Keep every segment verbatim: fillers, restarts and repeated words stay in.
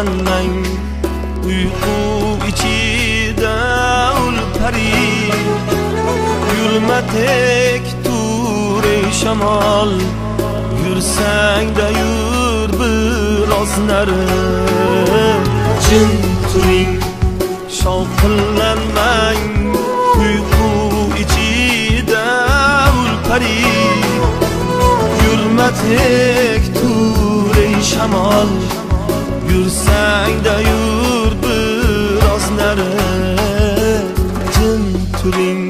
shovqinlanmang uyqu ichida ulpari yurma tek tur ey shamol yursang-da yur biroz nari jim turing shovqinlanmang uyqu ichida ulpari yurma tek tur ey shamol yursang-da yur biroz nari jim turing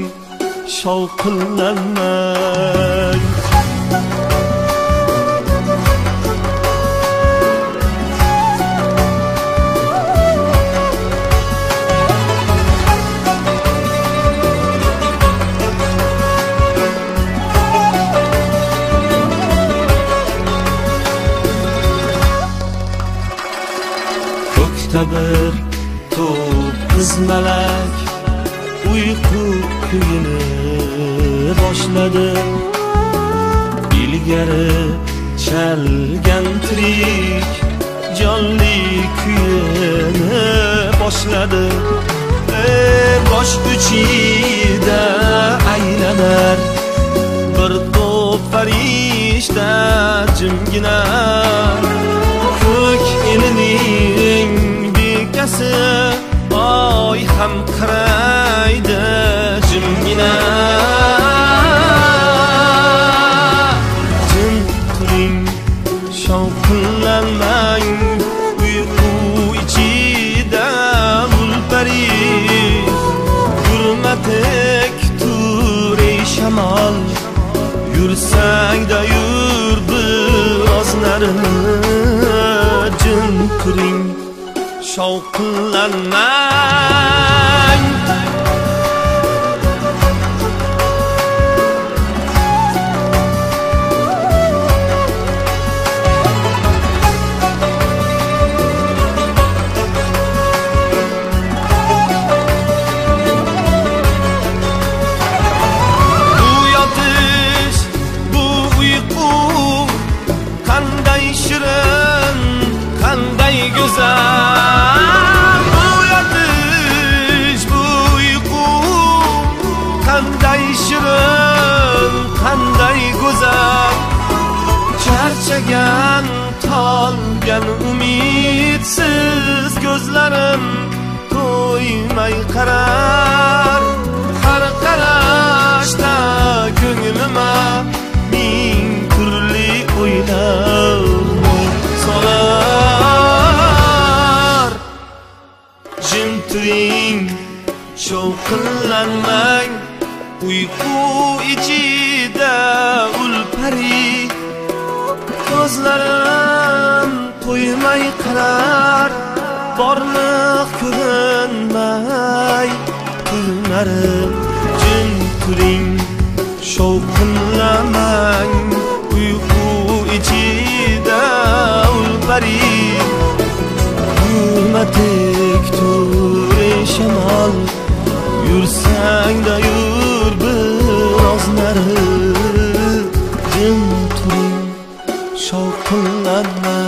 shovqinlanmang bir to'p qizmalak uyqu kuyini boshladi ilgari chalgan tirik jonli kuyini boshladi bosh uchida aylanar bir to'p farishta jimgina ko'k elining oy ham qaraydi jimgina jim turing shovqinlanmang uyqu ichida ulpari yurma tek tur ey shamol yursang-da yur biroz nari jim turing shovqinlanmang bu yotish bu uyqu qanday shirin qanday go'zal qanday shirin qanday go'zal charchagan tolgan umidsiz ko'zlarim to'ymay qarar har qarashda ko'nglima ming turli o'ylar solar jim turing shovqinlanmang uyqu ichida ulpari ko'zlarim to'ymay qarar borliq ko'rinmay ko'rinarim jim turing shovqinlanmang uyqu ichida ulpari yurma tek tur ey shamol yursang-da yur biroz nari jim turing shovqinlanmang